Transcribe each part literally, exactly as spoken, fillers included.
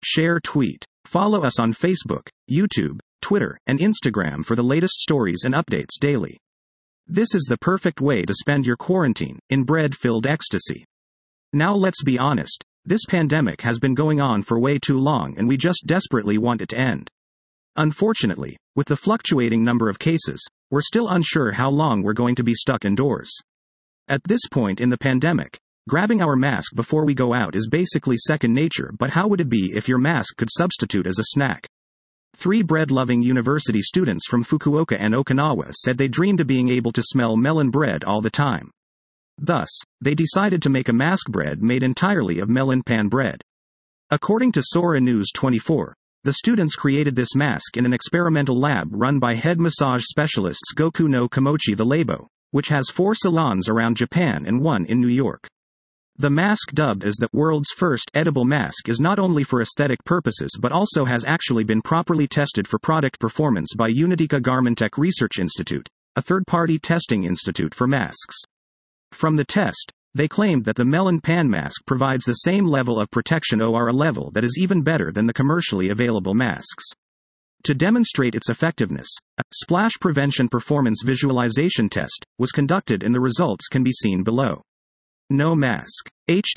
share, tweet. Follow us on Facebook, YouTube, Twitter, and Instagram for the latest stories and updates daily. This is the perfect way to spend your quarantine, in bread-filled ecstasy. Now let's be honest, this pandemic has been going on for way too long and we just desperately want it to end. Unfortunately, with the fluctuating number of cases, we're still unsure how long we're going to be stuck indoors. At this point in the pandemic, grabbing our mask before we go out is basically second nature, but how would it be if your mask could substitute as a snack? Three bread-loving university students from Fukuoka and Okinawa said they dreamed of being able to smell melon bread all the time. Thus, they decided to make a mask bread made entirely of melon pan bread. According to Sora News twenty-four, the students created this mask in an experimental lab run by head massage specialists Goku no Kimochi the Labo, which has four salons around Japan and one in New York. The mask, dubbed as the world's first edible mask, is not only for aesthetic purposes but also has actually been properly tested for product performance by Unitica Garmentech Research Institute, a third-party testing institute for masks. From the test, they claimed that the melon pan mask provides the same level of protection, or a level that is even better than the commercially available masks. To demonstrate its effectiveness, a splash prevention performance visualization test was conducted and the results can be seen below. No mask.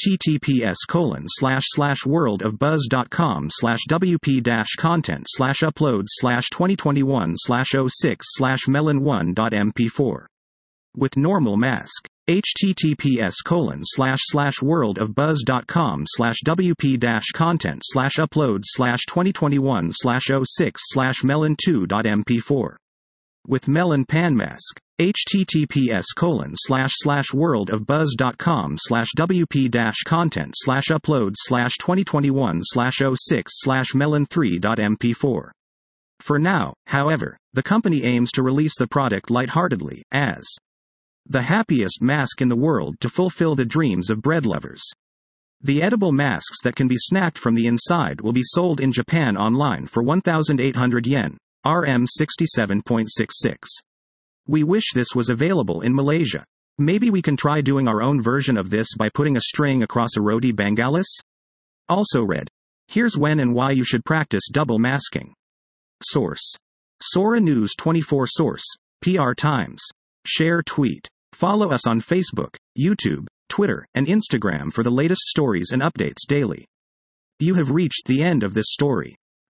https colon slash slash worldofbuzz.com slash wp dash content slash uploads slash 2021 slash 06 slash melon1.mp4. With normal mask. https colon slash slash worldofbuzz.com slash wp dash content slash uploads slash 2021 slash 06 slash melon2.mp4. With melon pan mask. https colon slash slash worldofbuzz.com slash wp dash content slash uploads slash 2021 slash 06 slash melon3.mp4. For now, however, the company aims to release the product lightheartedly, as the happiest mask in the world to fulfill the dreams of bread lovers. The edible masks that can be snacked from the inside will be sold in Japan online for one thousand eight hundred yen, R M sixty-seven point six six. We wish this was available in Malaysia. Maybe we can try doing our own version of this by putting a string across a roti bangalis? Also read. Here's when and why you should practice double masking. Source. Sora News twenty-four. Source. P R Times. Share, tweet. Follow us on Facebook, YouTube, Twitter, and Instagram for the latest stories and updates daily. You have reached the end of this story.